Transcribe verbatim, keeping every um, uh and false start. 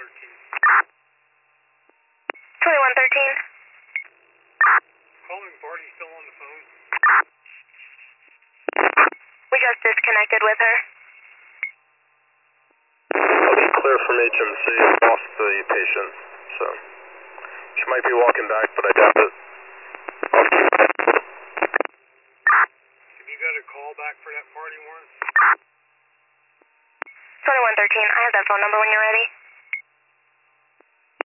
thirteen. twenty-one thirteen. Calling party still on the phone. We just disconnected with her. I'll be clear from H M C. Lost the patient, so she might be walking back, but I doubt it. Have you got a call back for that party, Warren? twenty-one thirteen. I have that phone number when you're ready.